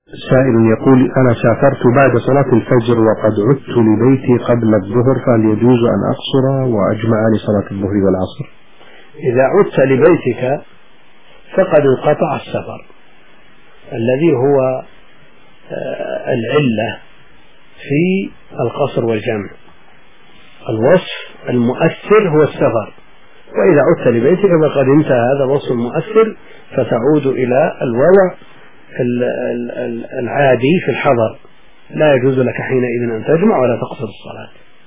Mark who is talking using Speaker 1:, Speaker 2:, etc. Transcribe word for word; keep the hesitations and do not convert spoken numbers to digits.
Speaker 1: سائل يقول: أنا سافرت بعد صلاة الفجر وقد عدت لبيتي قبل الظهر، فهل يجوز أن أقصر وأجمع لصلاة الظهر والعصر؟
Speaker 2: إذا عدت لبيتك فقد انقطع السفر الذي هو العلة في القصر والجمع. الوصف المؤثر هو السفر، وإذا عدت لبيتك فقد انتهى هذا الوصف المؤثر، فتعود إلى الوضع العادي في الحضر، لا يجوز لك حينئذ أن تجمع ولا تقصر الصلاة.